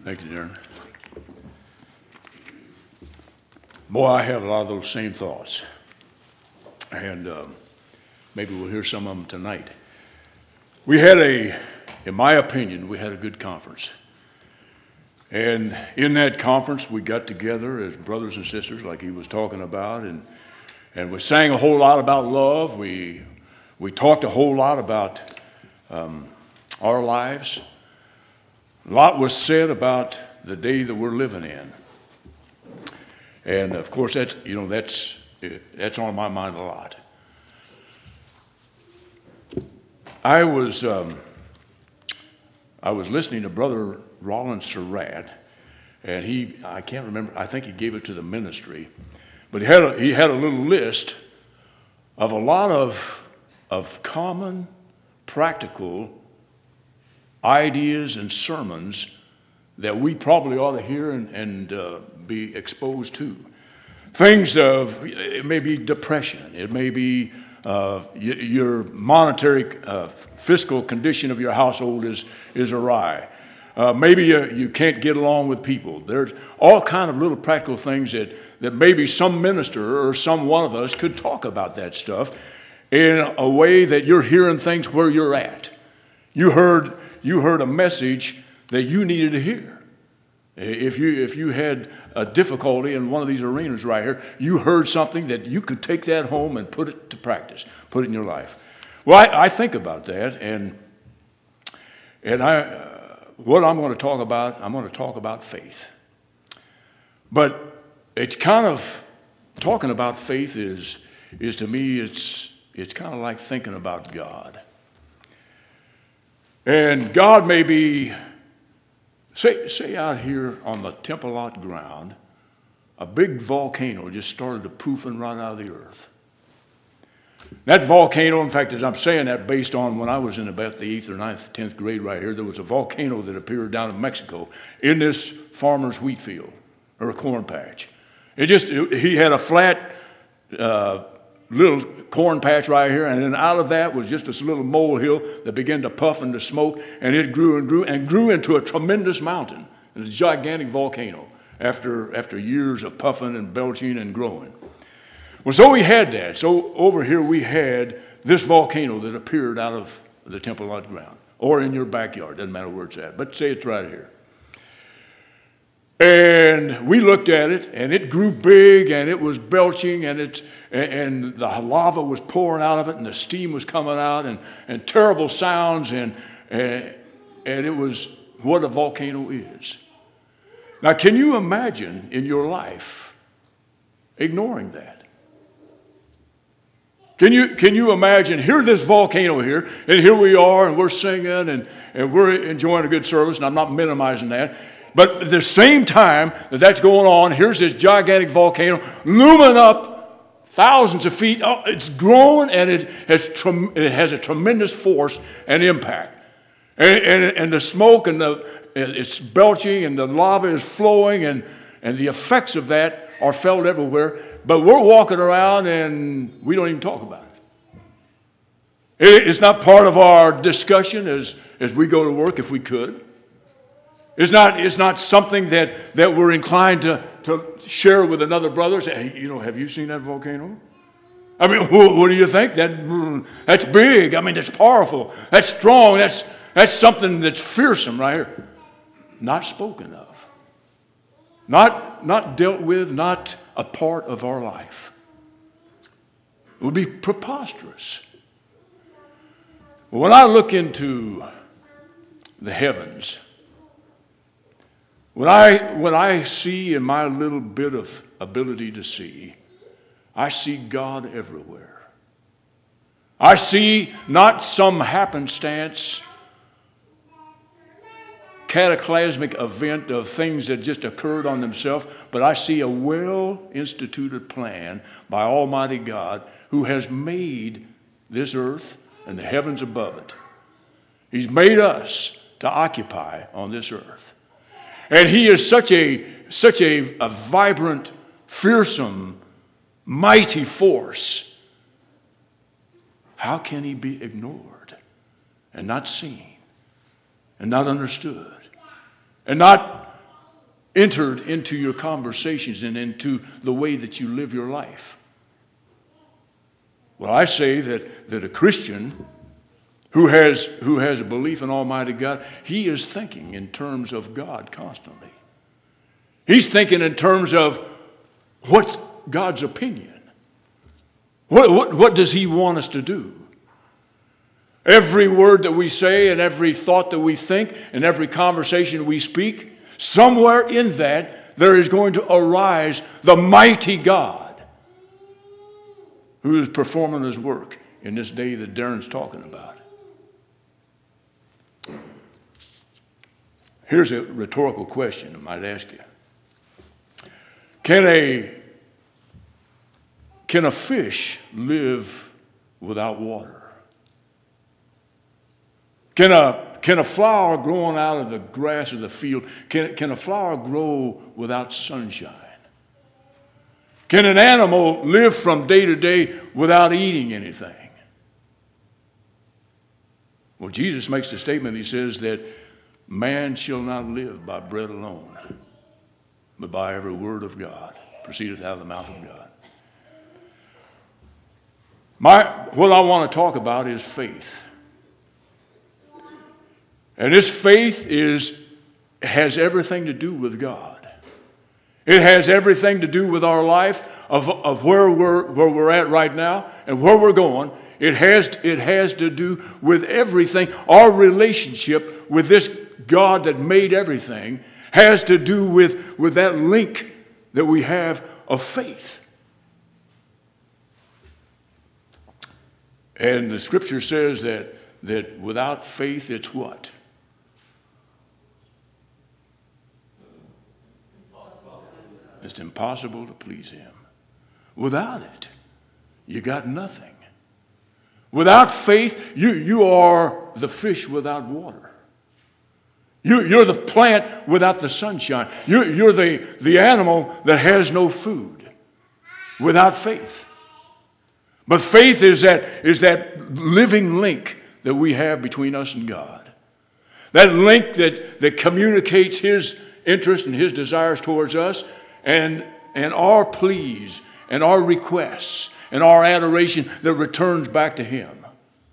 Thank you, Darren. Boy, I have a lot of those same thoughts. And maybe we'll hear some of them tonight. In my opinion, we had a good conference. And in that conference, we got together as brothers and sisters, like he was talking about, and we sang a whole lot about love. We talked a whole lot about our lives. A lot was said about the day that we're living in. And of course, that's on my mind a lot. I was listening to Brother Roland Surratt, and I can't remember, I think he gave it to the ministry, but he had a little list of a lot of common, practical ideas and sermons that we probably ought to hear and be exposed to. Things of, it may be depression, it may be your monetary fiscal condition of your household is awry. Maybe you can't get along with people. There's all kind of little practical things that maybe some minister or some one of us could talk about that stuff in a way that you're hearing things where you're at. You heard a message that you needed to hear. If you had a difficulty in one of these arenas right here, you heard something that you could take that home and put it to practice, put it in your life. Well, I think about that, and what I'm going to talk about faith. But it's kind of talking about faith is to me it's kind of like thinking about God. And God may be, say out here on the Temple Lot ground, a big volcano just started to poofing right out of the earth. That volcano, in fact, as I'm saying that based on when I was in about the 8th or 9th, 10th grade right here, there was a volcano that appeared down in Mexico in this farmer's wheat field or a corn patch. He had a flat little corn patch right here, and then out of that was just this little molehill that began to puff and to smoke, and it grew and grew and grew into a tremendous mountain, a gigantic volcano after years of puffing and belching and growing. Well, so we had that. So over here we had this volcano that appeared out of the Temple Lot ground, or in your backyard, doesn't matter where it's at, but say it's right here. And we looked at it, and it grew big, and it was belching, and the lava was pouring out of it, and the steam was coming out, and terrible sounds, and it was what a volcano is. Now, can you imagine in your life ignoring that? Can you imagine, here this volcano here, and here we are, and we're singing, and we're enjoying a good service, and I'm not minimizing that. But at the same time that's going on, here's this gigantic volcano looming up thousands of feet. Oh, it's growing, and it has a tremendous force and impact. And the smoke and it's belching, and the lava is flowing, and the effects of that are felt everywhere. But we're walking around, and we don't even talk about it. It's not part of our discussion as we go to work if we could. It's not something that we're inclined to share with another brother. Say, hey, have you seen that volcano? I mean, what do you think? That's big. I mean, that's powerful. That's strong. That's something that's fearsome right here. Not spoken of. Not dealt with, not a part of our life. It would be preposterous. When I look into the heavens, when I see in my little bit of ability to see, I see God everywhere. I see not some happenstance, cataclysmic event of things that just occurred on themselves, but I see a well-instituted plan by Almighty God who has made this earth and the heavens above it. He's made us to occupy on this earth. And he is such a vibrant, fearsome, mighty force. How can he be ignored and not seen and not understood and not entered into your conversations and into the way that you live your life? Well, I say that a Christian who has a belief in Almighty God, he is thinking in terms of God constantly. He's thinking in terms of what's God's opinion. What does he want us to do? Every word that we say and every thought that we think and every conversation we speak, somewhere in that there is going to arise the mighty God who is performing his work in this day that Darren's talking about. Here's a rhetorical question I might ask you. Can a fish live without water? Can a flower growing out of the grass of the field, can a flower grow without sunshine? Can an animal live from day to day without eating anything? Well, Jesus makes the statement, he says that man shall not live by bread alone, but by every word of God proceedeth out of the mouth of God. What I want to talk about is faith. And this faith has everything to do with God. It has everything to do with our life, of where we're at right now and where we're going. It has to do with everything. Our relationship with this God that made everything has to do with that link that we have of faith. And the scripture says that without faith, it's what? It's impossible to please him. Without it, you got nothing. Without faith, you are the fish without water. You're the plant without the sunshine. You're the animal that has no food without faith. But faith is that living link that we have between us and God. That link that communicates his interest and his desires towards us, and our pleas and our requests and our adoration that returns back to him.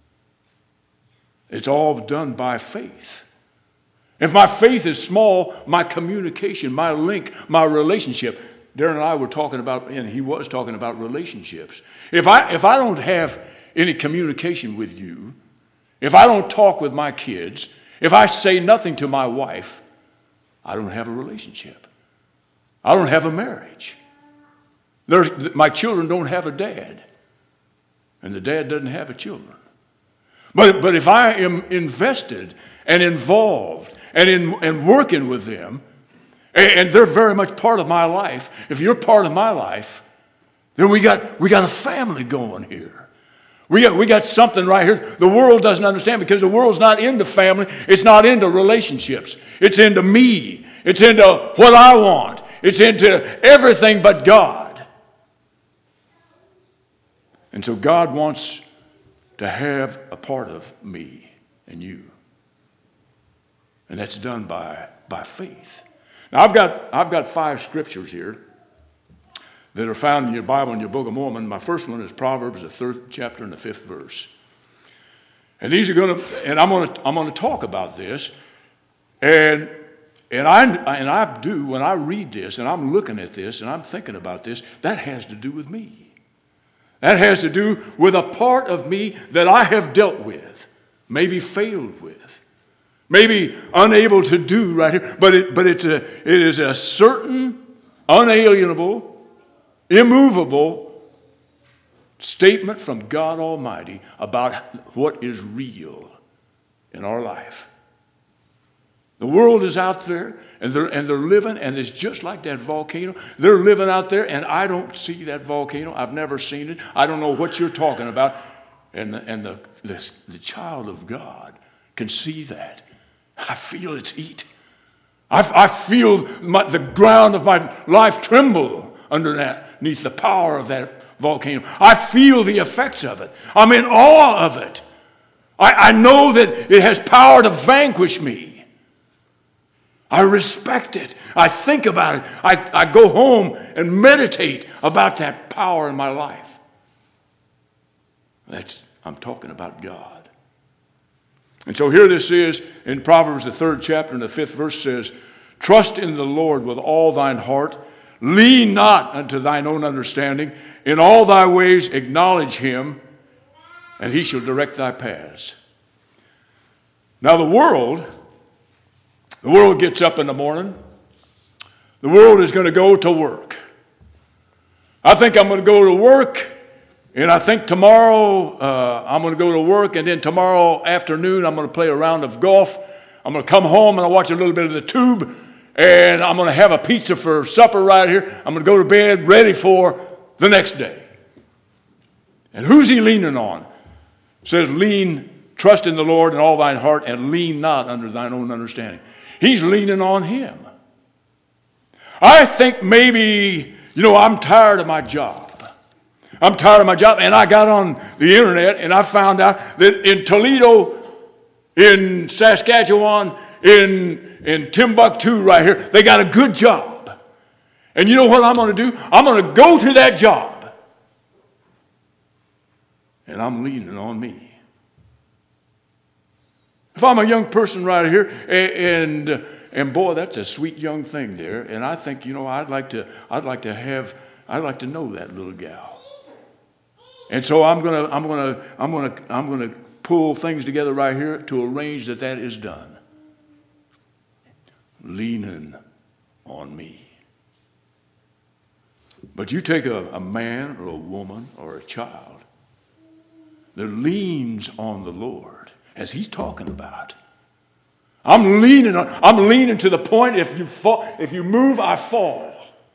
It's all done by faith. If my faith is small, my communication, my link, my relationship, Darren and I were talking about, and he was talking about relationships. If I don't have any communication with you, if I don't talk with my kids, if I say nothing to my wife, I don't have a relationship. I don't have a marriage. My children don't have a dad, and the dad doesn't have a children. But if I am invested and involved and working with them, and they're very much part of my life, if you're part of my life, then we got a family going here. We got something right here. The world doesn't understand because the world's not into family. It's not into relationships. It's into me. It's into what I want. It's into everything but God. And so God wants to have a part of me and you. And that's done by faith. Now I've got 5 scriptures here that are found in your Bible in your Book of Mormon. My first one is Proverbs, the 3rd chapter and the 5th verse. And these are I'm going to talk about this. And I do, when I read this and I'm looking at this and I'm thinking about this, that has to do with me. That has to do with a part of me that I have dealt with, maybe failed with, maybe unable to do right here. But it is a certain, unalienable, immovable statement from God Almighty about what is real in our life. The world is out there, and they're living, and it's just like that volcano. They're living out there, and I don't see that volcano. I've never seen it. I don't know what you're talking about. And the child of God can see that. I feel its heat. I feel the ground of my life tremble underneath the power of that volcano. I feel the effects of it. I'm in awe of it. I know that it has power to vanquish me. I respect it. I think about it. I go home and meditate about that power in my life. I'm talking about God. And so here this is in Proverbs, the 3rd chapter, and the 5th verse says, trust in the Lord with all thine heart. Lean not unto thine own understanding. In all thy ways acknowledge him, and he shall direct thy paths. Now the world gets up in the morning. The world is going to go to work. I think I'm going to go to work, and I think tomorrow I'm going to go to work, and then tomorrow afternoon I'm going to play a round of golf. I'm going to come home and I'll watch a little bit of the tube, and I'm going to have a pizza for supper right here. I'm going to go to bed ready for the next day. And who's he leaning on? It says, trust in the Lord in all thine heart, and lean not under thine own understanding. He's leaning on him. I think maybe, I'm tired of my job. I'm tired of my job, and I got on the internet, and I found out that in Toledo, in Saskatchewan, in Timbuktu right here, they got a good job. And you know what I'm going to do? I'm going to go to that job. And I'm leaning on me. If I'm a young person right here, and boy, that's a sweet young thing there, and I think, I'd like to know that little gal. And so I'm gonna pull things together right here to arrange that is done. Leaning on me. But you take a man or a woman or a child that leans on the Lord, as he's talking about. I'm leaning to the point if you move, I fall.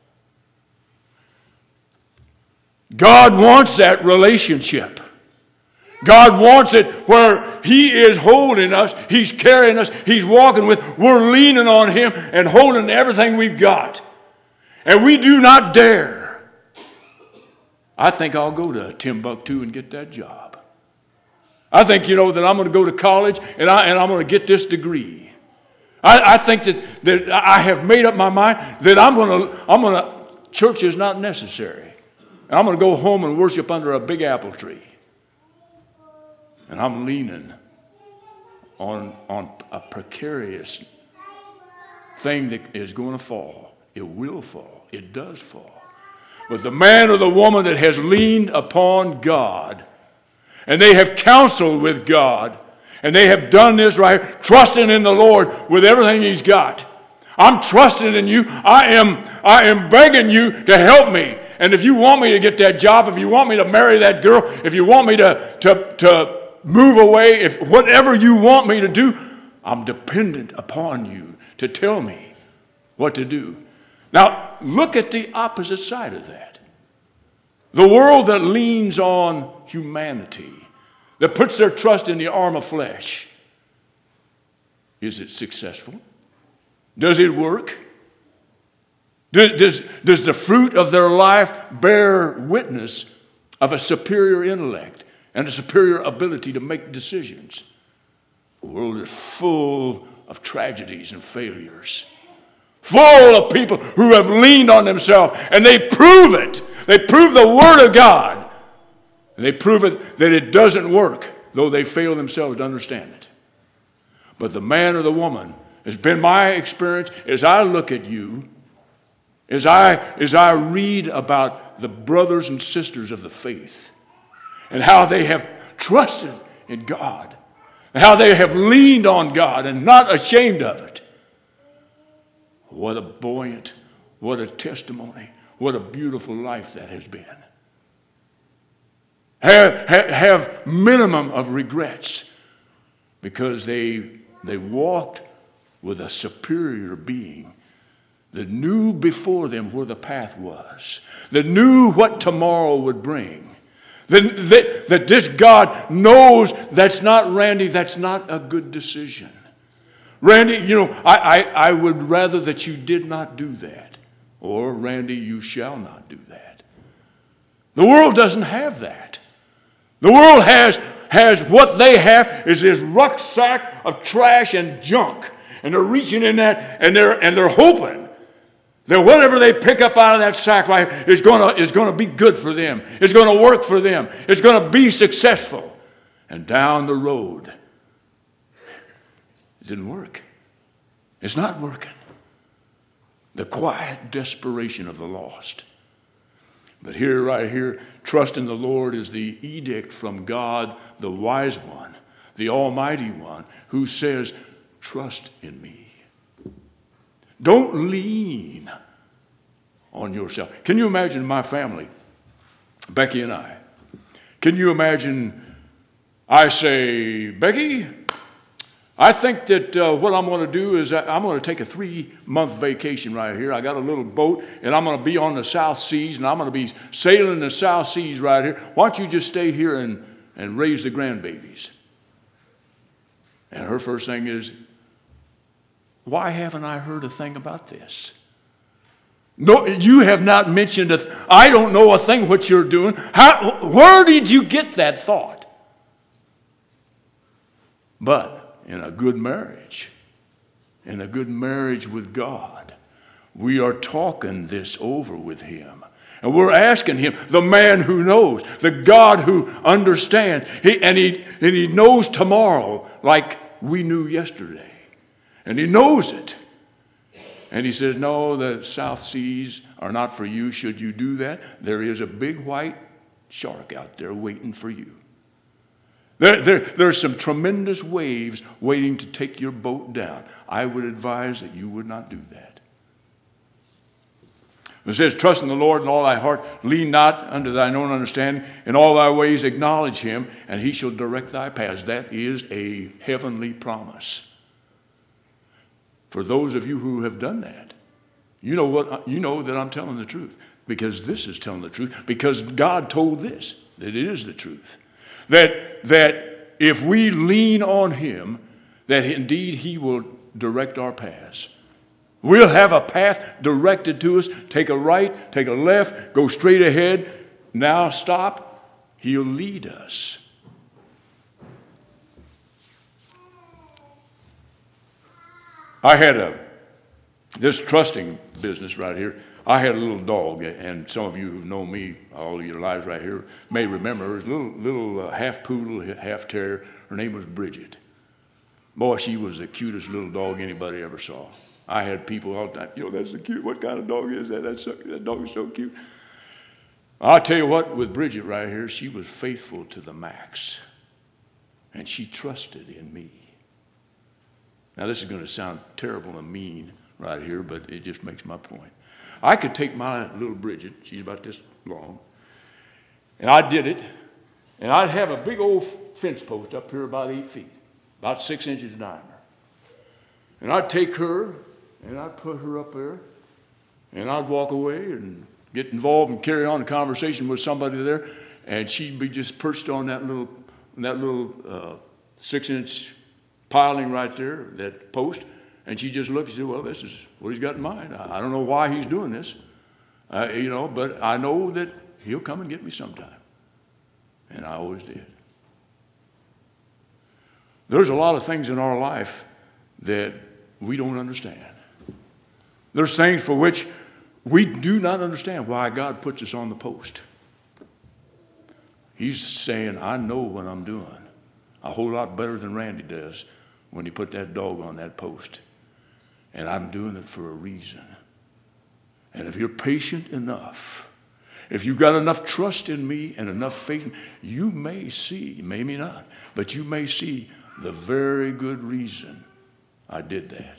God wants that relationship. God wants it where he is holding us, he's carrying us, he's walking with, we're leaning on him and holding everything we've got. And we do not dare. I think I'll go to Timbuktu and get that job. I think, that I'm going to go to college and I'm going to get this degree. I think that I have made up my mind that church is not necessary. And I'm going to go home and worship under a big apple tree. And I'm leaning on a precarious thing that is going to fall. It will fall. It does fall. But the man or the woman that has leaned upon God, and they have counseled with God, and they have done this right here, trusting in the Lord with everything he's got. I'm trusting in you. I am begging you to help me. And if you want me to get that job, if you want me to marry that girl, if you want me to move away, if whatever you want me to do, I'm dependent upon you to tell me what to do. Now, look at the opposite side of that. The world that leans on humanity, that puts their trust in the arm of flesh. Is it successful? Does it work? Does the fruit of their life bear witness of a superior intellect and a superior ability to make decisions? The world is full of tragedies and failures. Full of people who have leaned on themselves, and they prove it. They prove the Word of God. And they prove it that it doesn't work, though they fail themselves to understand it. But the man or the woman, has been my experience as I look at you, as I read about the brothers and sisters of the faith, and how they have trusted in God, and how they have leaned on God and not ashamed of it. What a buoyant, what a testimony, what a beautiful life that has been. Have minimum of regrets because they walked with a superior being that knew before them where the path was, that knew what tomorrow would bring, that this God knows that's not, Randy, that's not a good decision. Randy, I would rather that you did not do that. Or, Randy, you shall not do that. The world doesn't have that. The world has what they have is this rucksack of trash and junk. And they're reaching in that, and they're hoping that whatever they pick up out of that sack is going to be good for them. It's going to work for them. It's going to be successful. And down the road, it didn't work. It's not working. The quiet desperation of the lost. But here, right here, trust in the Lord is the edict from God, the wise one, the almighty one, who says, trust in me. Don't lean on yourself. Can you imagine my family, Becky and I? Can you imagine I say, Becky, I think that what I'm going to do is I'm going to take a 3-month vacation right here. I got a little boat, and I'm going to be on the South Seas, and I'm going to be sailing the South Seas right here. Why don't you just stay here and raise the grandbabies? And her first thing is, why haven't I heard a thing about this? No, you have not mentioned I don't know a thing what you're doing. Where did you get that thought? But in a good marriage with God, we are talking this over with him. And we're asking him, the man who knows, the God who understands, he knows tomorrow like we knew yesterday. And he knows it. And he says, no, the South Seas are not for you. Should you do that, there is a big white shark out there waiting for you. There's some tremendous waves waiting to take your boat down. I would advise that you would not do that. It says, trust in the Lord in all thy heart. Lean not unto thine own understanding. In all thy ways acknowledge him, and he shall direct thy paths. That is a heavenly promise. For those of you who have done that, you know that I'm telling the truth. Because this is telling the truth. Because God told this, that it is the truth. That if we lean on him, that indeed he will direct our paths. We'll have a path directed to us. Take a right, take a left, go straight ahead. Now stop. He'll lead us. I had this trusting business right here. I had a little dog, and some of you who've known me all of your lives right here may remember her. Little half poodle, half terrier. Her name was Bridget. Boy, she was the cutest little dog anybody ever saw. I had people all the time, that's so cute. What kind of dog is that? That dog is so cute. I'll tell you what, with Bridget right here, she was faithful to the max. And she trusted in me. Now, this is going to sound terrible and mean right here, but it just makes my point. I could take my little Bridget, she's about this long, and I did it, and I'd have a big old fence post up here about 8 feet, about 6 inches in diameter. And I'd take her, and I'd put her up there, and I'd walk away and get involved and carry on a conversation with somebody there, and she'd be just perched on that little 6-inch piling right there, that post, and she just looked and said, well, this is what he's got in mind. I don't know why he's doing this, but I know that he'll come and get me sometime. And I always did. There's a lot of things in our life that we don't understand. There's things for which we do not understand why God puts us on the post. He's saying, I know what I'm doing a whole lot better than Randy does when he put that dog on that post. And I'm doing it for a reason. And if you're patient enough, if you've got enough trust in me and enough faith, you may see, maybe not, but you may see the very good reason I did that.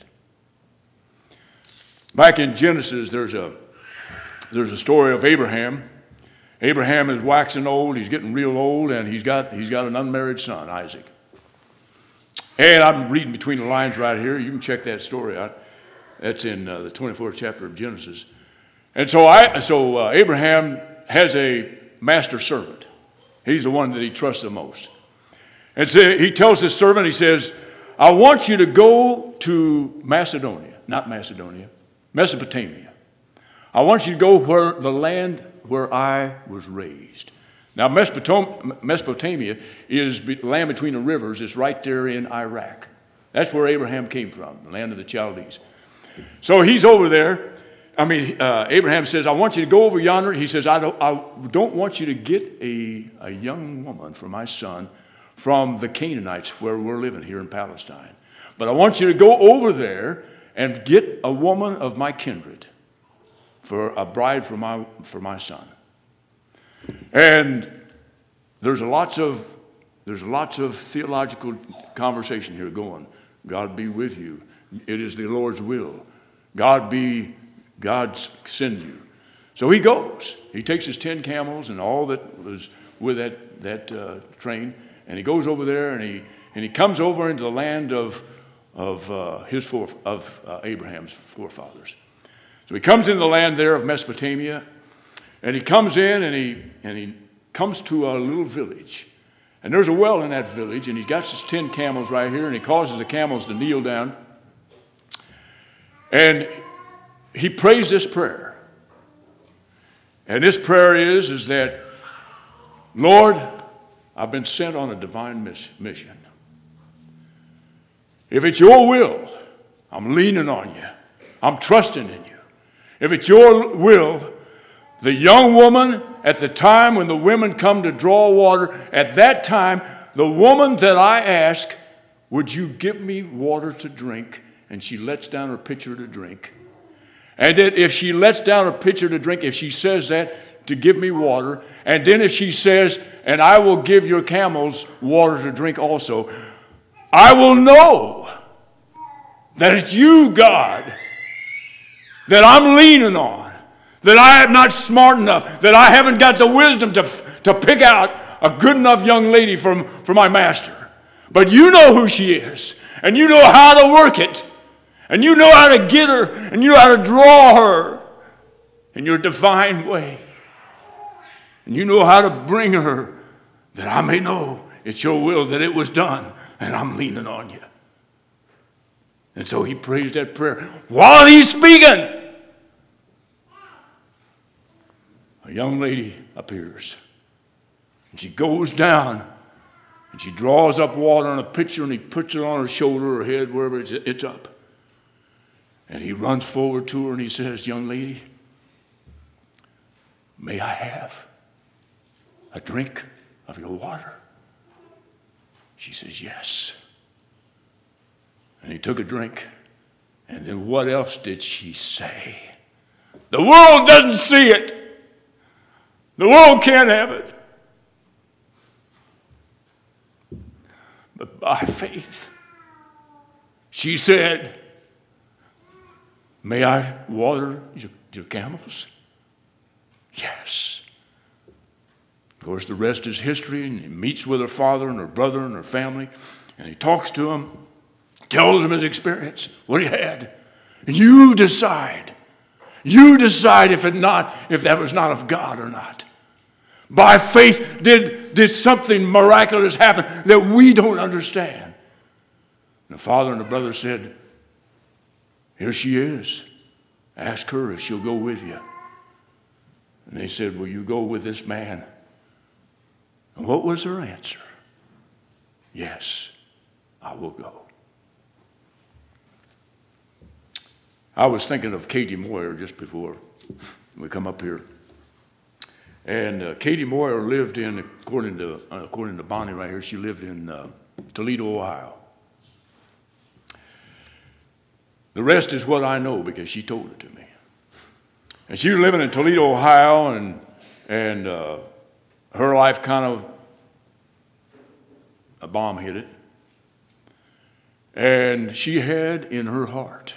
Back in Genesis, there's a story of Abraham. Abraham is waxing old, he's getting real old, and he's got an unmarried son, Isaac. And I'm reading between the lines right here. You can check that story out. That's in the 24th chapter of Genesis. And so Abraham has a master servant. He's the one that he trusts the most. And so he tells his servant, he says, I want you to go to Mesopotamia. I want you to go where the land where I was raised. Now, Mesopotamia is the land between the rivers. It's right there in Iraq. That's where Abraham came from, the land of the Chaldees. So he's over there. Abraham says, I want you to go over yonder. He says, I don't want you to get a young woman for my son from the Canaanites where we're living here in Palestine. But I want you to go over there and get a woman of my kindred for a bride for my son. And there's lots of theological conversation here going. God be with you. It is the Lord's will. God send you. So he goes. He takes his 10 camels and all that was with that train, and he goes over there, and he comes over into the land of Abraham's forefathers. So he comes into the land there of Mesopotamia, and he comes in, and he comes to a little village. And there's a well in that village, and he's got his 10 camels right here, and he causes the camels to kneel down. And he prays this prayer. And this prayer is that, Lord, I've been sent on a divine mission. If it's your will, I'm leaning on you. I'm trusting in you. If it's your will, the young woman at the time when the women come to draw water, at that time, the woman that I ask, would you give me water to drink? And she lets down her pitcher to drink. And that if she lets down her pitcher to drink, if she says that, to give me water, and then if she says, and I will give your camels water to drink also, I will know that it's you, God, that I'm leaning on, that I am not smart enough, that I haven't got the wisdom to pick out a good enough young lady for my master. But you know who she is, and you know how to work it, and you know how to get her, and you know how to draw her in your divine way. And you know how to bring her, that I may know it's your will that it was done, and I'm leaning on you. And so he prays that prayer. While he's speaking, a young lady appears. And she goes down, and she draws up water in a pitcher, and he puts it on her shoulder or head, wherever it's up. And he runs forward to her, and he says, young lady, may I have a drink of your water? She says, yes. And he took a drink. And then what else did she say? The world doesn't see it. The world can't have it. But by faith, she said, may I water your camels? Yes. Of course, the rest is history, and he meets with her father and her brother and her family, and he talks to them, tells them his experience, what he had. And you decide if that was not of God or not. By faith, did something miraculous happen that we don't understand? And the father and the brother said, here she is. Ask her if she'll go with you. And they said, will you go with this man? And what was her answer? Yes, I will go. I was thinking of Katie Moyer just before we come up here. And Katie Moyer lived in, according to Bonnie right here, she lived in Toledo, Ohio. The rest is what I know because she told it to me. And she was living in Toledo, Ohio, and her life kind of, a bomb hit it. And she had in her heart,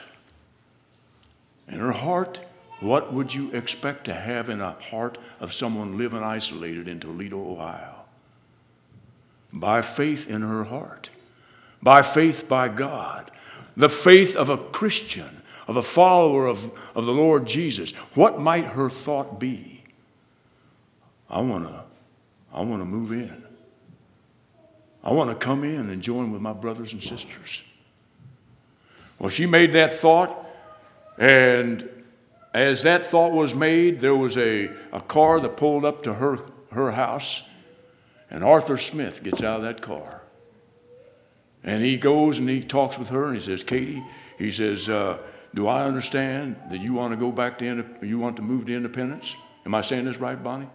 what would you expect to have in a heart of someone living isolated in Toledo, Ohio? By faith in her heart, by faith by God, the faith of a Christian, of a follower of the Lord Jesus. What might her thought be? I want to move in. I want to come in and join with my brothers and sisters. Well, she made that thought, and as that thought was made, there was a car that pulled up to her house, and Arthur Smith gets out of that car. And he goes and he talks with her and he says, Katie, he says, do I understand that you want to go back to, you want to move to Independence? Am I saying this right, Bonnie?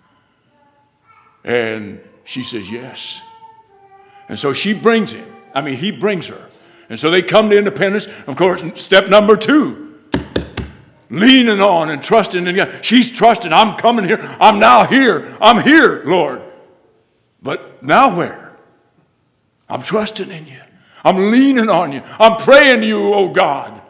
And she says, yes. And so she brings him. He brings her. And so they come to Independence. Of course, step number 2, leaning on and trusting in God. She's trusting, I'm coming here. I'm now here. I'm here, Lord. But now where? I'm trusting in you. I'm leaning on you. I'm praying to you, oh God.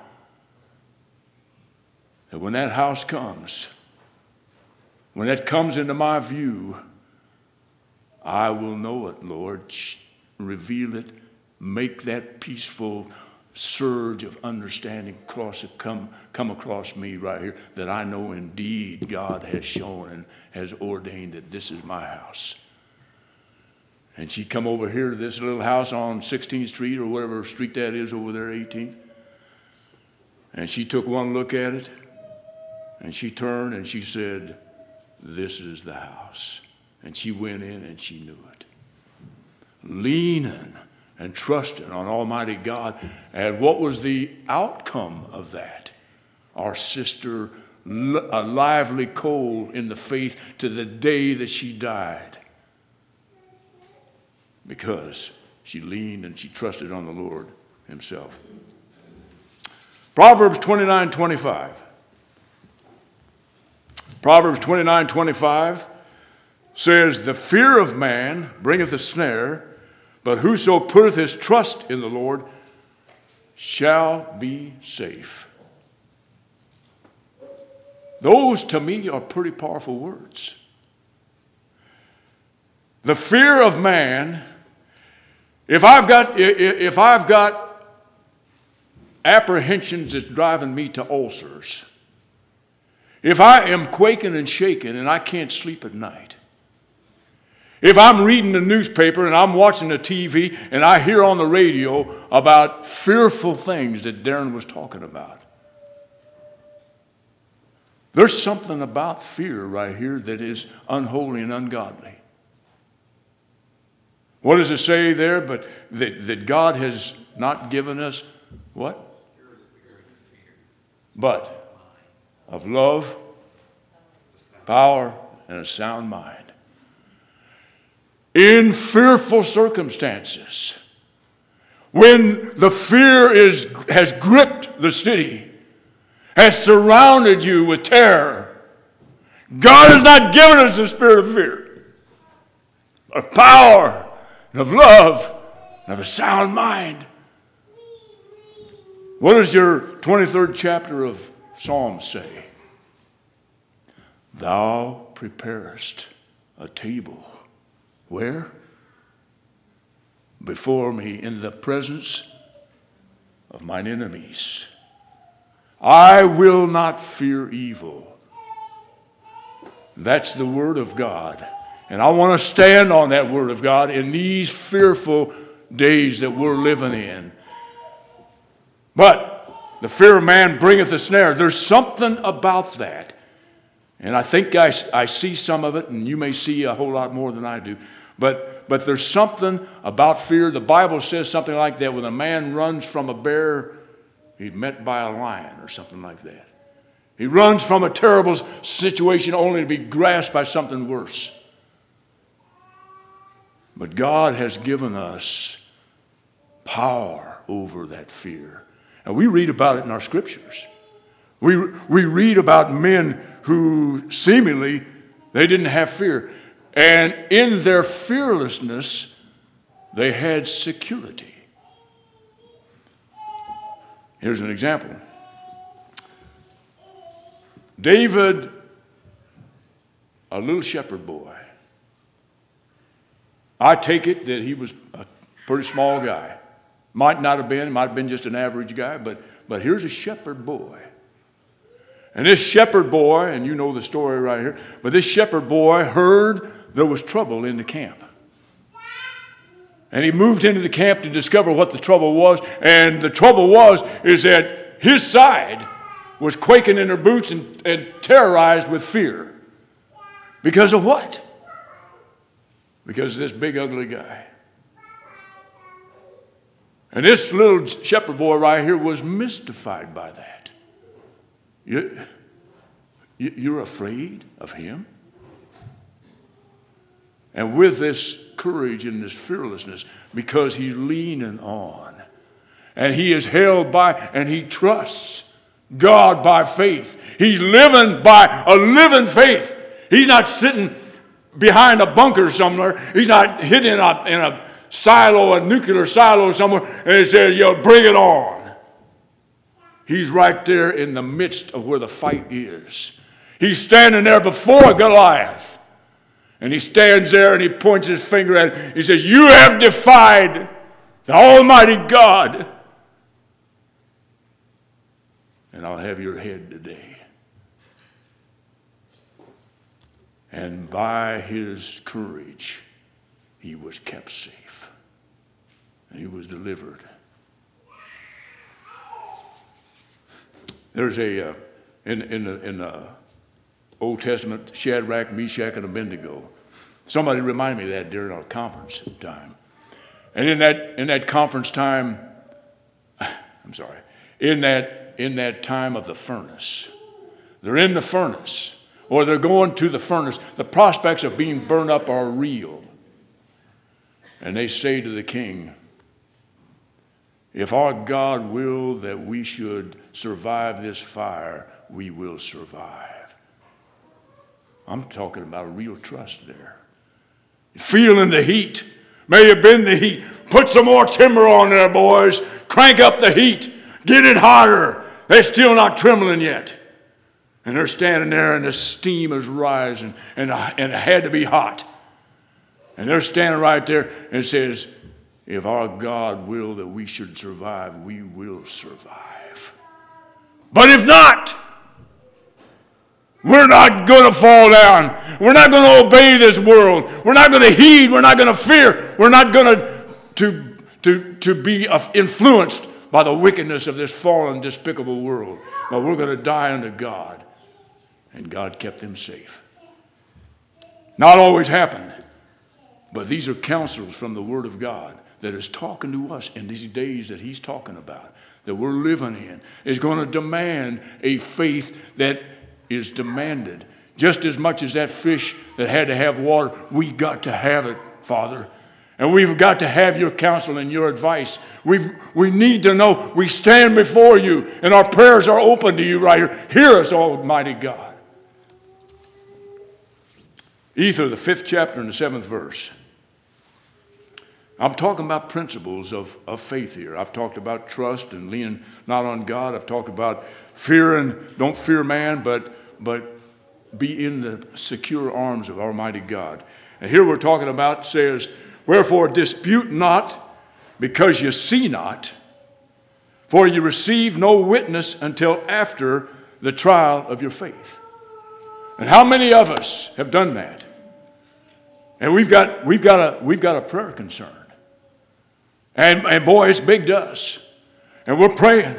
That when that house comes, when that comes into my view, I will know it, Lord. Reveal it. Make that peaceful surge of understanding come across me right here, that I know indeed God has shown and has ordained that this is my house. And she come over here to this little house on 16th Street or whatever street that is over there, 18th. And she took one look at it, and she turned and she said, this is the house. And she went in and she knew it. Leaning and trusting on Almighty God. And what was the outcome of that? Our sister, a lively coal in the faith to the day that she died. Because she leaned and she trusted on the Lord himself. Proverbs 29:25. Proverbs 29:25 says, the fear of man bringeth a snare, but whoso putteth his trust in the Lord shall be safe. Those to me are pretty powerful words. The fear of man. If I've got apprehensions that's driving me to ulcers, if I am quaking and shaking and I can't sleep at night, if I'm reading the newspaper and I'm watching the TV and I hear on the radio about fearful things that Darren was talking about, there's something about fear right here that is unholy and ungodly. What does it say there? But that God has not given us what? But of love, power, and a sound mind. In fearful circumstances, when the fear has gripped the city, has surrounded you with terror, God has not given us the spirit of fear, of power, and of love, and of a sound mind. What does your 23rd chapter of Psalms say? Thou preparest a table. Where? Before me in the presence of mine enemies. I will not fear evil. That's the word of God. And I want to stand on that word of God in these fearful days that we're living in. But the fear of man bringeth a snare. There's something about that. And I think I see some of it, and you may see a whole lot more than I do. But there's something about fear. The Bible says something like that. When a man runs from a bear, he's met by a lion or something like that. He runs from a terrible situation only to be grasped by something worse. But God has given us power over that fear. And we read about it in our scriptures. We read about men who seemingly, they didn't have fear. And in their fearlessness, they had security. Here's an example. David, a little shepherd boy. I take it that he was a pretty small guy. Might not have been, might have been just an average guy, but here's a shepherd boy. And this shepherd boy, and you know the story right here, but this shepherd boy heard there was trouble in the camp. And he moved into the camp to discover what the trouble was. And the trouble is that his side was quaking in their boots and terrorized with fear. Because of what? Because of this big ugly guy. And this little shepherd boy right here was mystified by that. You're afraid of him? And with this courage and this fearlessness, because he's leaning on, and he is held by, and he trusts God by faith. He's living by a living faith. He's not sitting behind a bunker somewhere. He's not hidden in a silo, a nuclear silo somewhere, and he says, bring it on. He's right there in the midst of where the fight is. He's standing there before Goliath. And he stands there and he points his finger at him. He says, you have defied the Almighty God. And I'll have your head today. And by his courage, he was kept safe. And he was delivered. There's in the Old Testament, Shadrach, Meshach, and Abednego. Somebody reminded me of that during our conference time. And in that conference time, in that time of the furnace, they're in the furnace, or they're going to the furnace. The prospects of being burned up are real. And they say to the king, if our God will that we should survive this fire, we will survive. I'm talking about a real trust there. Feeling the heat. May have been the heat. Put some more timber on there, boys. Crank up the heat. Get it hotter. They're still not trembling yet. And they're standing there and the steam is rising and it had to be hot. And they're standing right there and it says, if our God will that we should survive, we will survive. But if not, we're not going to fall down. We're not going to obey this world. We're not going to heed. We're not going to fear. We're not going to be influenced by the wickedness of this fallen, despicable world. But we're going to die unto God. And God kept them safe. Not always happened. But these are counsels from the Word of God that is talking to us in these days that he's talking about, that we're living in, is going to demand a faith that is demanded. Just as much as that fish that had to have water, we got to have it, Father. And we've got to have your counsel and your advice. We need to know we stand before you and our prayers are open to you right here. Hear us, Almighty God. Ether, the 5th chapter and the 7th verse. I'm talking about principles of faith here. I've talked about trust and leaning not on God. I've talked about fear and don't fear man, but be in the secure arms of Almighty God. And here we're talking about, says, wherefore dispute not, because you see not, for you receive no witness until after the trial of your faith. And how many of us have done that? And we've got a prayer concern. And boy, it's big to us. And we're praying.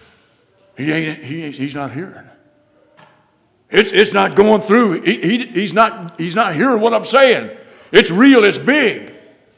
He's not hearing. It's not going through. He's not hearing what I'm saying. It's real, it's big.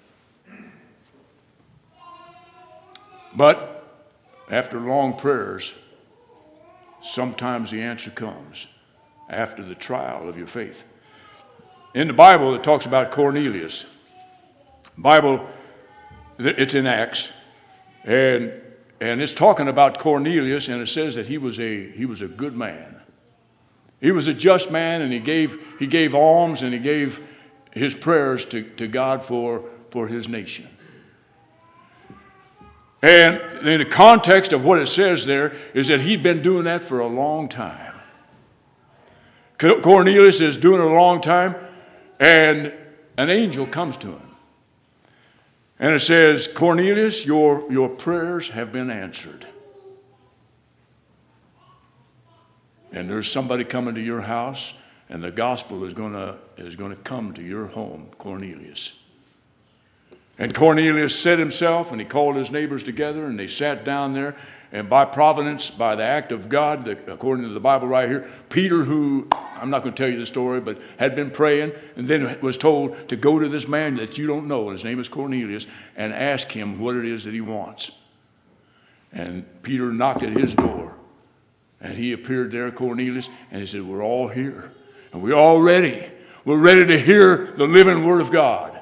But after long prayers, sometimes the answer comes after the trial of your faith. In the Bible, it talks about Cornelius. Bible, it's in Acts, and it's talking about Cornelius, and it says that he was a good man. He was a just man, and he gave alms, and he gave his prayers to God for his nation. And in the context of what it says there is that he'd been doing that for a long time. Cornelius is doing it a long time, and an angel comes to him. And it says, Cornelius, your prayers have been answered. And there's somebody coming to your house, and the gospel is going to come to your home, Cornelius. And Cornelius set himself, and he called his neighbors together, and they sat down there. And by providence, by the act of God, according to the Bible right here, Peter, who, I'm not going to tell you the story, but had been praying, and then was told to go to this man that you don't know, and his name is Cornelius, and ask him what it is that he wants. And Peter knocked at his door. And he appeared there, Cornelius, and he said, we're all here. And we're all ready. We're ready to hear the living word of God.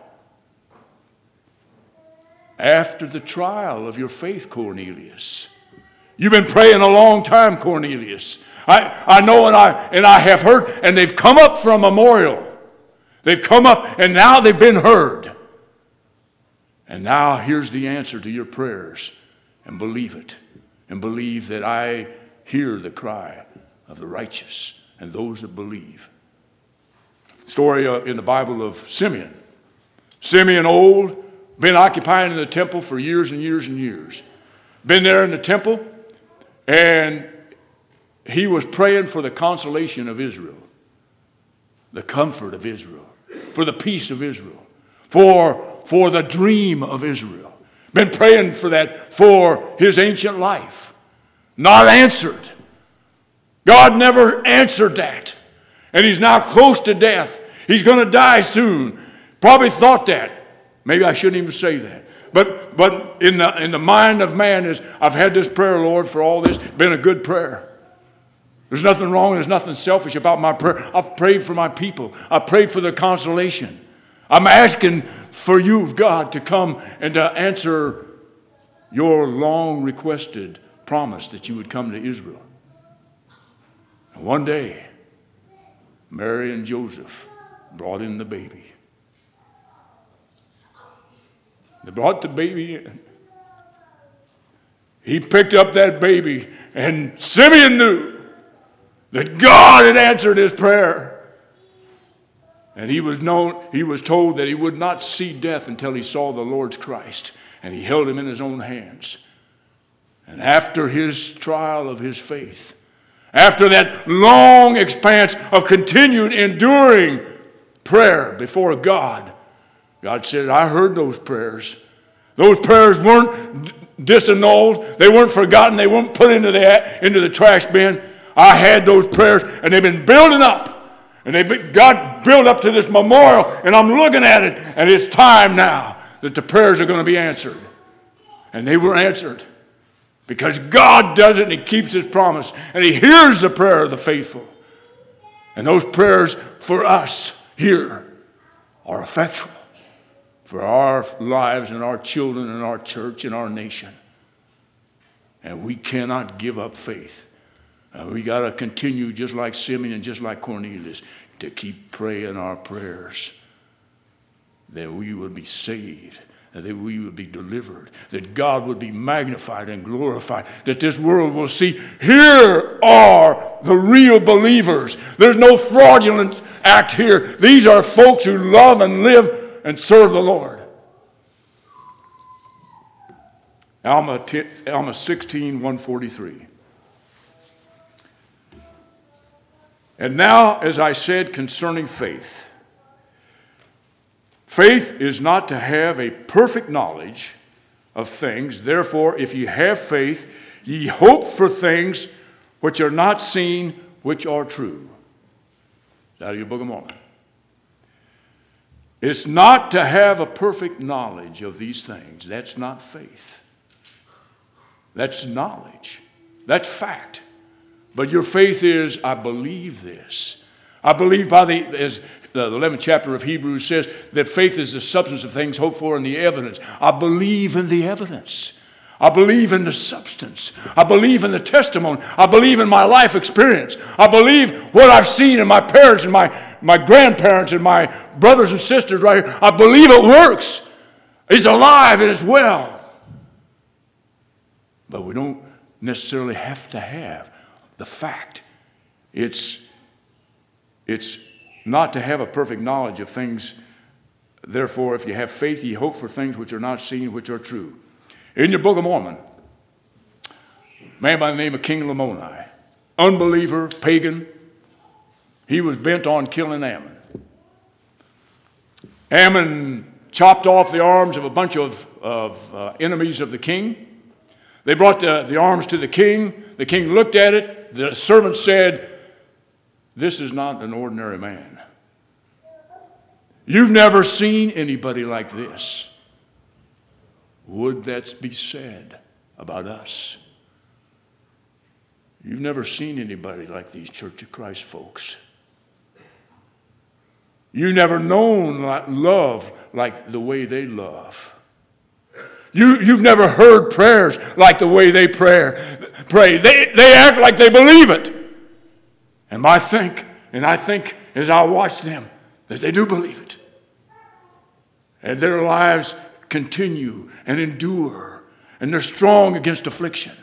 After the trial of your faith, Cornelius. You've been praying a long time, Cornelius. I know and I have heard, and they've come up from Memorial. They've come up, and now they've been heard. And now here's the answer to your prayers. And believe it. And believe that I hear the cry of the righteous and those that believe. Story in the Bible of Simeon. Simeon old, been occupying in the temple for years and years and years. Been there in the temple, and he was praying for the consolation of Israel, the comfort of Israel, for the peace of Israel, for the dream of Israel. Been praying for that for his ancient life. Not answered. God never answered that. And he's now close to death. He's going to die soon. Probably thought that. Maybe I shouldn't even say that. But in the mind of man is, I've had this prayer, Lord, for all this. Been a good prayer. There's nothing wrong. There's nothing selfish about my prayer. I've prayed for my people. I've prayed for their consolation. I'm asking for you, God, to come and to answer your long requested promise that you would come to Israel. And one day, Mary and Joseph brought in the baby. They brought the baby in. He picked up that baby, and Simeon knew that God had answered his prayer. And he was told that he would not see death until he saw the Lord's Christ. And he held him in his own hands. And after his trial of his faith, after that long expanse of continued enduring prayer before God, God said, I heard those prayers. Those prayers weren't disannulled. They weren't forgotten. They weren't put into the trash bin. I had those prayers, and they've been building up. And God built up to this memorial, and I'm looking at it, and it's time now that the prayers are going to be answered. And they were answered because God does it, and he keeps his promise, and he hears the prayer of the faithful. And those prayers for us here are effectual for our lives and our children and our church and our nation. And we cannot give up faith. We got to continue, just like Simeon and just like Cornelius, to keep praying our prayers that we would be saved, that we would be delivered, that God would be magnified and glorified, that this world will see, here are the real believers. There's no fraudulent act here. These are folks who love and live and serve the Lord. Alma 16, 143. And now, as I said concerning faith, faith is not to have a perfect knowledge of things. Therefore, if ye have faith, ye hope for things which are not seen, which are true. Out of your Book of Mormon. It's not to have a perfect knowledge of these things. That's not faith. That's knowledge. That's fact. But your faith is, I believe this. I believe as the 11th chapter of Hebrews says, that faith is the substance of things hoped for and the evidence. I believe in the evidence. I believe in the substance. I believe in the testimony. I believe in my life experience. I believe what I've seen in my parents and my grandparents and my brothers and sisters right here. I believe it works. It's alive and it's well. But we don't necessarily have to have the fact. It's not to have a perfect knowledge of things. Therefore, if you have faith, ye hope for things which are not seen, which are true. In your Book of Mormon, a man by the name of King Lamoni, unbeliever, pagan, he was bent on killing Ammon. Ammon chopped off the arms of a bunch of enemies of the king. They brought the arms to the king. The king looked at it. The servant said, this is not an ordinary man. You've never seen anybody like this. Would that be said about us? You've never seen anybody like these Church of Christ folks. You've never known love like the way they love. You've never heard prayers like the way they pray. They act like they believe it. And I think as I watch them that they do believe it. And their lives continue and endure. And they're strong against affliction.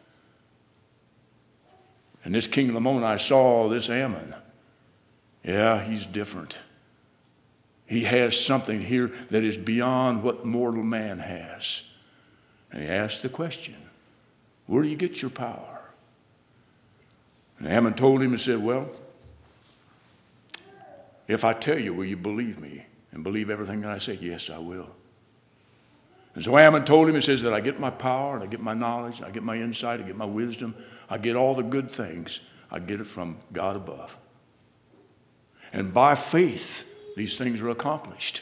And this King Lamoni, I saw this Ammon. Yeah, he's different. He has something here that is beyond what mortal man has. And he asked the question, where do you get your power? And Ammon told him and said, well, if I tell you, will you believe me and believe everything that I say? Yes, I will. And so Ammon told him, he says that I get my power, and I get my knowledge, I get my insight, I get my wisdom, I get all the good things. I get it from God above. And by faith, these things are accomplished.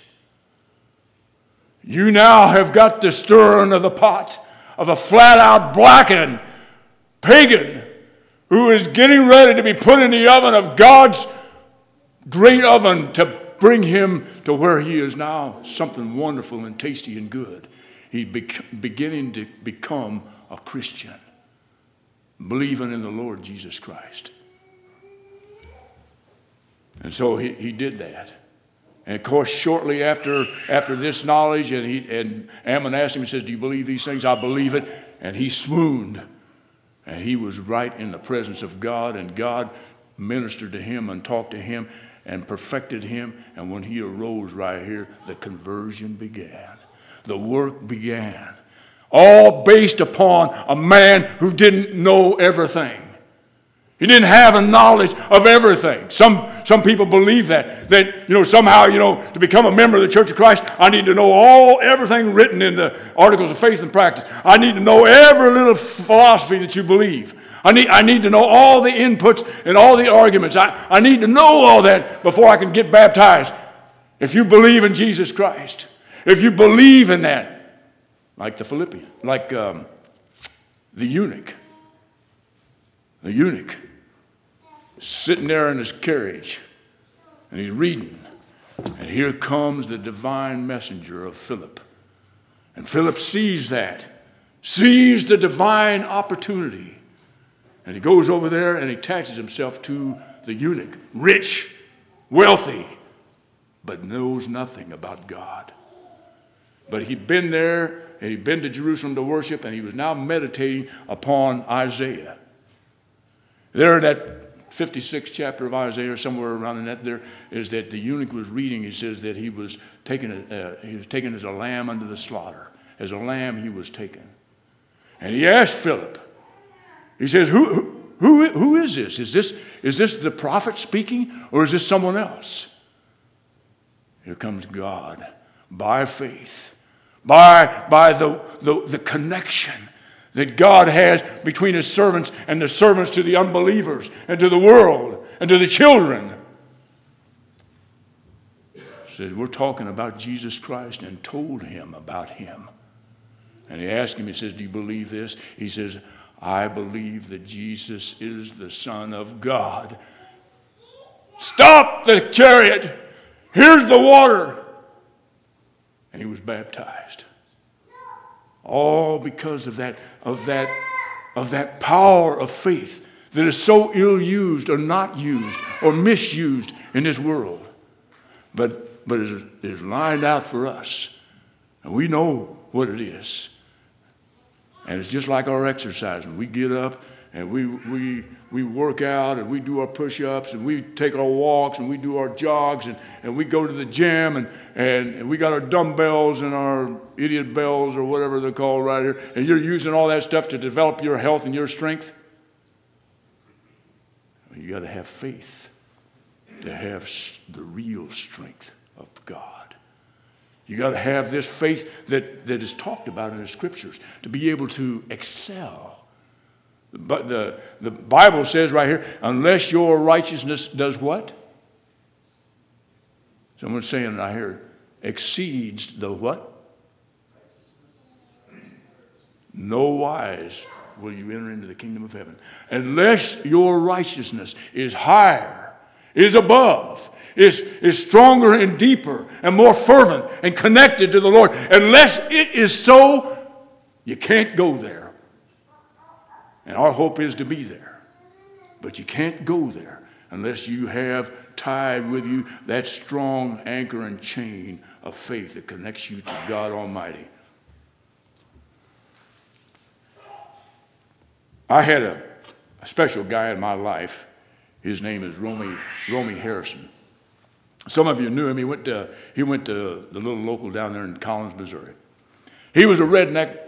You now have got the stirring of the pot of a flat-out blackened pagan who is getting ready to be put in the oven of God's great oven to bring him to where he is now, something wonderful and tasty and good. He's beginning to become a Christian, believing in the Lord Jesus Christ. And so he did that. And of course, shortly after this knowledge, and Ammon asked him, he says, do you believe these things? I believe it. And he swooned. And he was right in the presence of God, and God ministered to him and talked to him and perfected him. And when he arose right here, the conversion began. The work began. All based upon a man who didn't know everything. He didn't have a knowledge of everything. Some people believe that somehow, to become a member of the Church of Christ, I need to know everything written in the Articles of Faith and Practice. I need to know every little philosophy that you believe. I need to know all the inputs and all the arguments. I need to know all that before I can get baptized. If you believe in Jesus Christ, if you believe in that, like the Philippian, like the eunuch. The eunuch sitting there in his carriage, and he's reading. And here comes the divine messenger of Philip. And Philip sees that, sees the divine opportunity. And he goes over there and he attaches himself to the eunuch, rich, wealthy, but knows nothing about God. But he'd been there, and he'd been to Jerusalem to worship, and he was now meditating upon Isaiah. There in that 56th chapter of Isaiah, somewhere around in that, there is that the eunuch was reading. He says that he was taken as a lamb unto the slaughter. As a lamb he was taken. And he asked Philip, he says, who is this? Is this the prophet speaking, or is this someone else? Here comes God by faith, by the connection that God has between his servants and the servants to the unbelievers and to the world and to the children. He says, we're talking about Jesus Christ, and told him about him. And he asked him, he says, do you believe this? He says, I believe that Jesus is the Son of God. Stop the chariot. Here's the water. And he was baptized. All because of that power of faith that is so ill-used or not used or misused in this world. But it is lined out for us. And we know what it is. And it's just like our exercise. When we get up and we work out, and we do our push-ups, and we take our walks, and we do our jogs, and we go to the gym, and we got our dumbbells and our idiot bells or whatever they're called right here, and you're using all that stuff to develop your health and your strength. You got to have faith to have the real strength of God. You got to have this faith that is talked about in the Scriptures to be able to excel. But the Bible says right here, unless your righteousness does what? Someone's saying right here, exceeds the what? No wise will you enter into the kingdom of heaven. Unless your righteousness is higher, is above, is stronger and deeper and more fervent and connected to the Lord. Unless it is so, you can't go there. And our hope is to be there. But you can't go there unless you have tied with you that strong anchor and chain of faith that connects you to God Almighty. I had a special guy in my life. His name is Romy Harrison. Some of you knew him. He went to the little local down there in Collins, Missouri. He was a redneck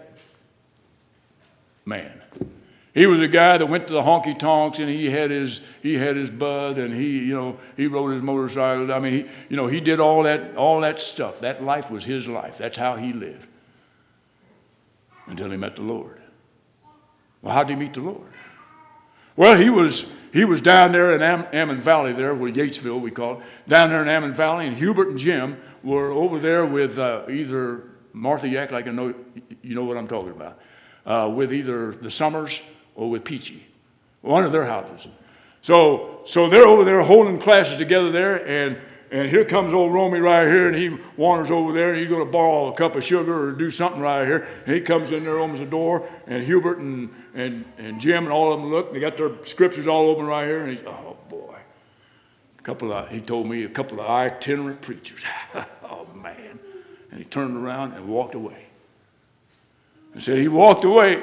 man. He was a guy that went to the honky tonks, and he had his bud, and he rode his motorcycles. I mean, he did all that stuff. That life was his life. That's how he lived until he met the Lord. Well, how did he meet the Lord? Well, he was down there in Ammon Valley there, where Yatesville we call it, down there in Ammon Valley, and Hubert and Jim were over there with either Martha Yak, like I know you know what I'm talking about, with either the Summers or with Peachy, one of their houses. So they're over there holding classes together there, and here comes old Romy right here, and he wanders over there, and he's going to borrow a cup of sugar or do something right here. And he comes in there, opens the door, and Hubert and Jim and all of them look. They got their scriptures all open right here, and he's, oh boy, he told me a couple of itinerant preachers. Oh man! And he turned around and walked away. And said he walked away.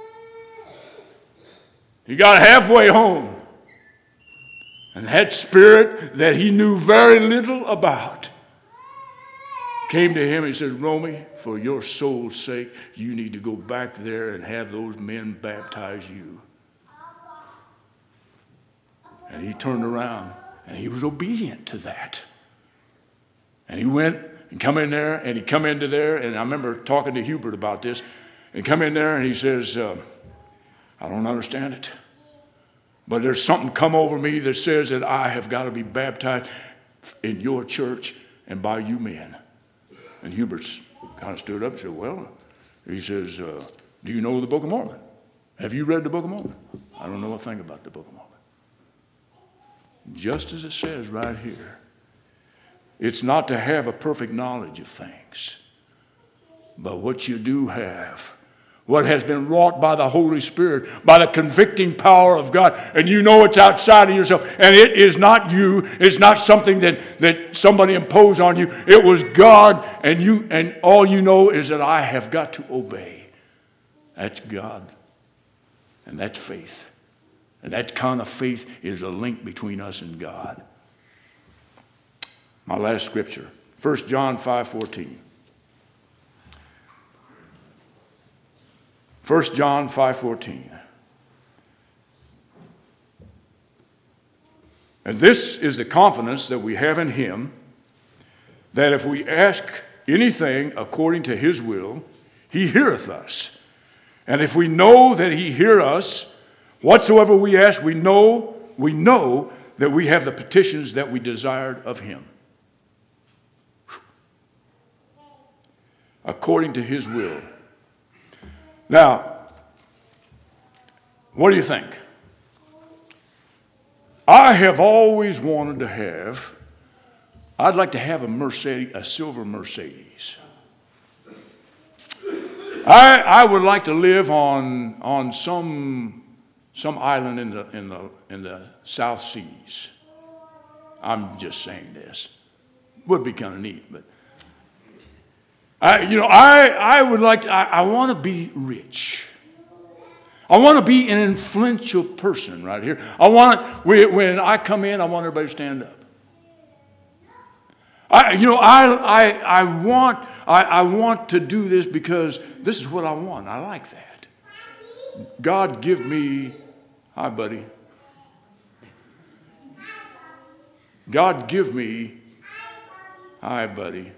He got halfway home. And that spirit that he knew very little about came to him and said, Romy, for your soul's sake, you need to go back there and have those men baptize you. And he turned around and he was obedient to that. And he went and come in there, and he come into there, and I remember talking to Hubert about this, and come in there and he says, I don't understand it. But there's something come over me that says that I have got to be baptized in your church and by you men. And Hubert's kind of stood up and said, well, he says, do you know the Book of Mormon? Have you read the Book of Mormon? I don't know a thing about the Book of Mormon. Just as it says right here, it's not to have a perfect knowledge of things, but what you do have, what has been wrought by the Holy Spirit, by the convicting power of God, and you know it's outside of yourself, and it is not you, it's not something that somebody imposed on you, it was God, and all you know is that I have got to obey. That's God, and that's faith, and that kind of faith is a link between us and God. My last scripture, 1 John 5:14. 1 John 5:14. And this is the confidence that we have in him, that if we ask anything according to his will, he heareth us. And if we know that he hear us, whatsoever we ask, we know that we have the petitions that we desired of him. According to his will. Now, what do you think? I have always wanted to have, I'd like to have a silver Mercedes. I would like to live on some island in the South Seas. I'm just saying this. Would be kind of neat, but I would like to, I want to be rich. I want to be an influential person right here. When I come in, I want everybody to stand up. I want to do this because this is what I want. I like that. God give me, hi buddy. God give me, hi buddy.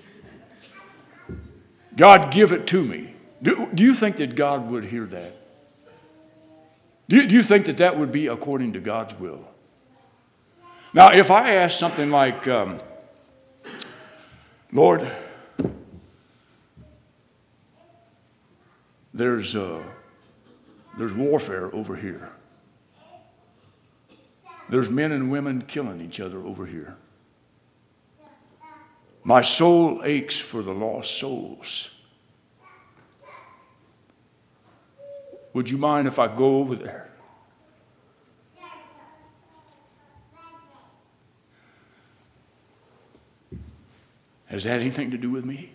God give it to me. Do you think that God would hear that? Do you think that would be according to God's will? Now, if I ask something like, Lord, there's There's warfare over here. There's men and women killing each other over here. My soul aches for the lost souls. Would you mind if I go over there? Has that anything to do with me?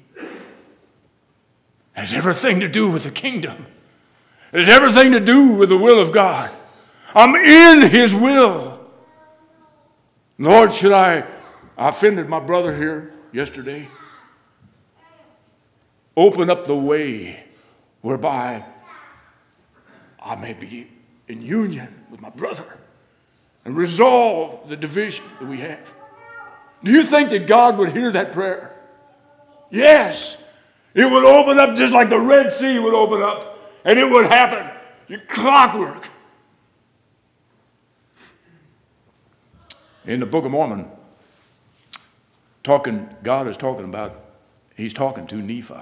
Has everything to do with the kingdom. It has everything to do with the will of God. I'm in His will. Lord, I offended my brother here yesterday. Open up the way whereby I may be in union with my brother and resolve the division that we have. Do you think that God would hear that prayer? Yes. It would open up just like the Red Sea would open up, and it would happen. Clockwork. In the Book of Mormon, God is talking about, He's talking to Nephi.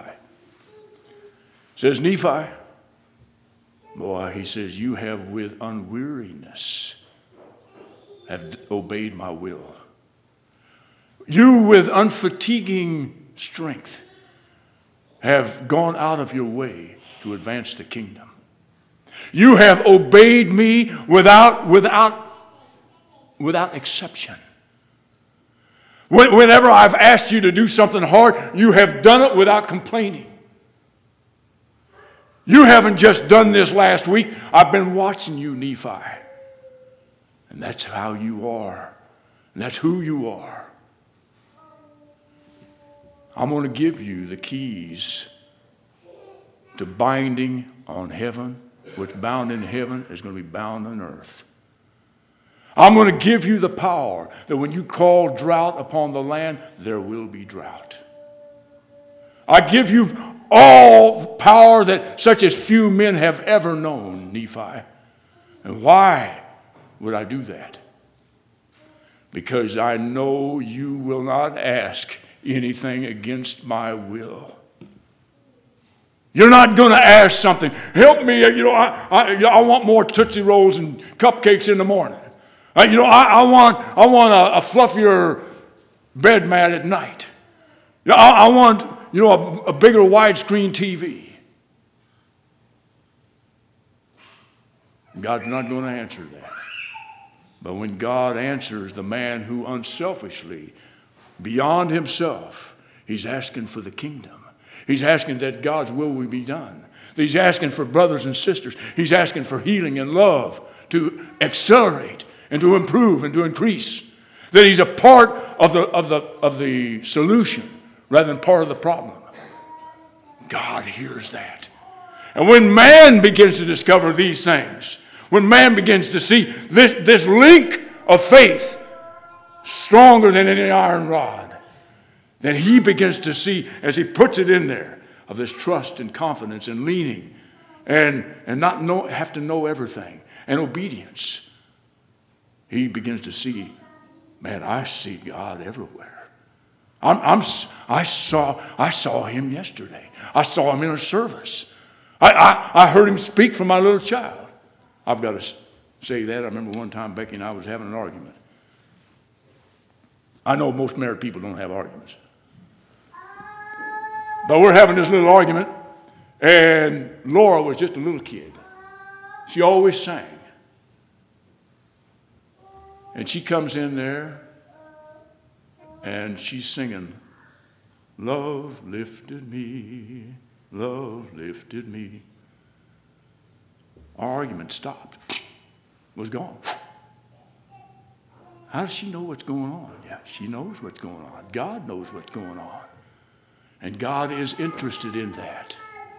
Says, Nephi, boy, he says, you have with unweariness have obeyed my will. You with unfatiguing strength have gone out of your way to advance the kingdom. You have obeyed me without exception. Whenever I've asked you to do something hard, you have done it without complaining. You haven't just done this last week. I've been watching you, Nephi. And that's how you are. And that's who you are. I'm going to give you the keys to binding on heaven. What's bound in heaven is going to be bound on earth. I'm going to give you the power that when you call drought upon the land, there will be drought. I give you all power that such as few men have ever known, Nephi. And why would I do that? Because I know you will not ask anything against my will. You're not going to ask something. Help me, I want more Tootsie Rolls and cupcakes in the morning. I want a fluffier bed mat at night. I want, a bigger widescreen TV. God's not going to answer that. But when God answers the man who unselfishly, beyond himself, he's asking for the kingdom. He's asking that God's will be done. He's asking for brothers and sisters. He's asking for healing and love to accelerate and to improve and to increase. That he's a part of the solution rather than part of the problem. God hears that. And when man begins to discover these things, when man begins to see this link of faith stronger than any iron rod, then he begins to see, as he puts it in there, of this trust and confidence and leaning and not have to know everything and obedience. He begins to see, man, I see God everywhere. I saw him yesterday. I saw him in a service. I heard him speak from my little child. I've got to say that. I remember one time Becky and I was having an argument. I know most married people don't have arguments. But we're having this little argument, and Laura was just a little kid. She always sang. And she comes in there, and she's singing, "Love lifted me, love lifted me." Our argument stopped, was gone. How does she know what's going on? Yeah, she knows what's going on. God knows what's going on. And God is interested in that.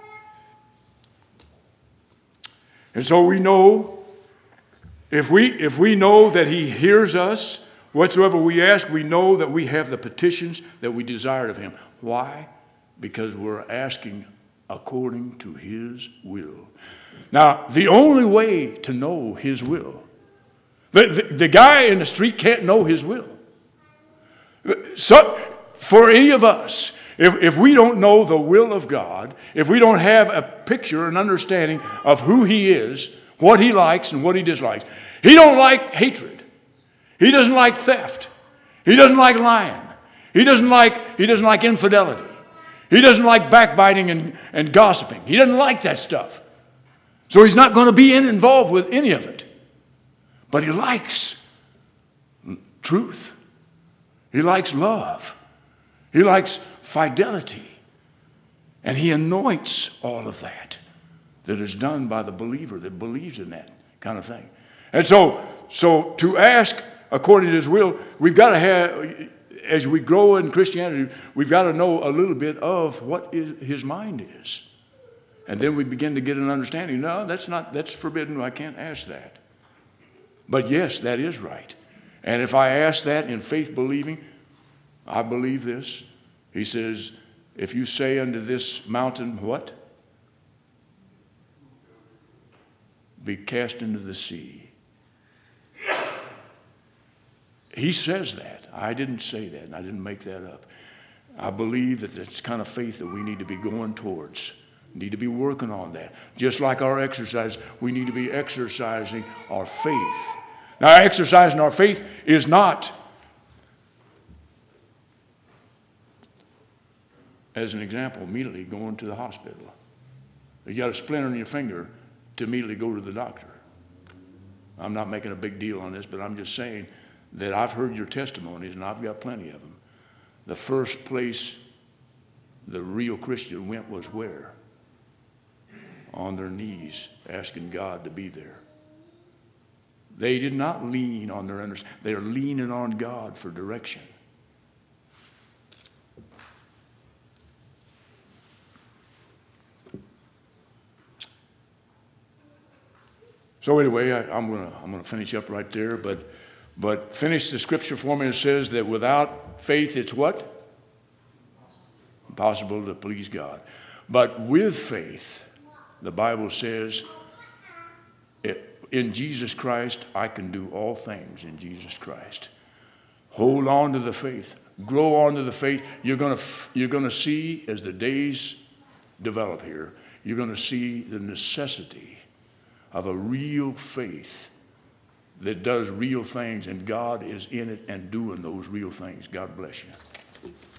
And so we know, if we know that he hears us, whatsoever we ask, we know that we have the petitions that we desired of him. Why? Because we're asking according to his will. Now, the only way to know his will, the guy in the street can't know his will. So, for any of us, If we don't know the will of God, if we don't have a picture, an understanding of who He is, what He likes and what He dislikes. He don't like hatred. He doesn't like theft. He doesn't like lying. He doesn't like infidelity. He doesn't like backbiting and gossiping. He doesn't like that stuff. So He's not going to be involved with any of it. But He likes truth. He likes love. He likes fidelity. And He anoints all of that is done by the believer that believes in that kind of thing. And so to ask according to His will, we've got to have, as we grow in Christianity, we've got to know a little bit of what His mind is. And then we begin to get an understanding. No, that's forbidden. I can't ask that. But yes, that is right. And if I ask that in faith believing, I believe this. He says, if you say unto this mountain, what? Be cast into the sea. He says that. I didn't say that, and I didn't make that up. I believe that that's the kind of faith that we need to be going towards. Need to be working on that. Just like our exercise, we need to be exercising our faith. Now, exercising our faith is not, as an example, immediately going to the hospital. You got a splinter in your finger to immediately go to the doctor. I'm not making a big deal on this, but I'm just saying that I've heard your testimonies, and I've got plenty of them. The first place the real Christian went was where? On their knees, asking God to be there. They did not lean on their understanding. They're leaning on God for direction. So anyway, I'm gonna finish up right there, but finish the scripture for me. It says that without faith, it's what? Impossible to please God. But with faith, the Bible says, in Jesus Christ, I can do all things in Jesus Christ. Hold on to the faith. Grow on to the faith. You're gonna see, as the days develop here, you're gonna see the necessity of a real faith that does real things, and God is in it and doing those real things. God bless you.